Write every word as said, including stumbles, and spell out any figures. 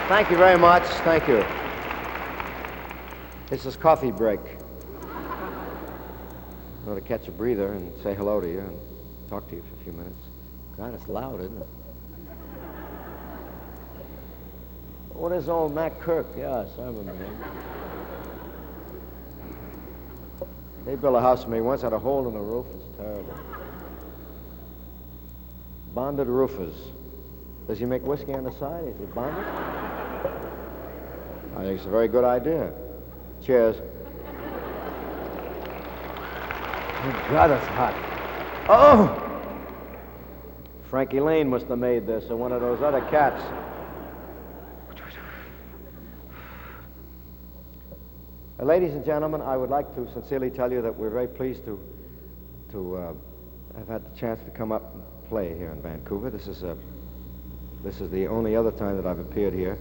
Thank you very much. Thank you. This is coffee break. I'm going to catch a breather and say hello to you and talk to you for a few minutes. God, it's loud, isn't it? What is old Mac Kirk? Yes, I remember him. They built a house for me once, had a hole in the roof. It's terrible. Bonded roofers. Does he make whiskey on the side? Is he bonded? I think it's a very good idea. Cheers. Oh, God, it's hot. Oh! Frankie Lane must have made this, or one of those other cats. Uh, ladies and gentlemen, I would like to sincerely tell you that we're very pleased to to uh, have had the chance to come up and play here in Vancouver. This is a this is the only other time that I've appeared here.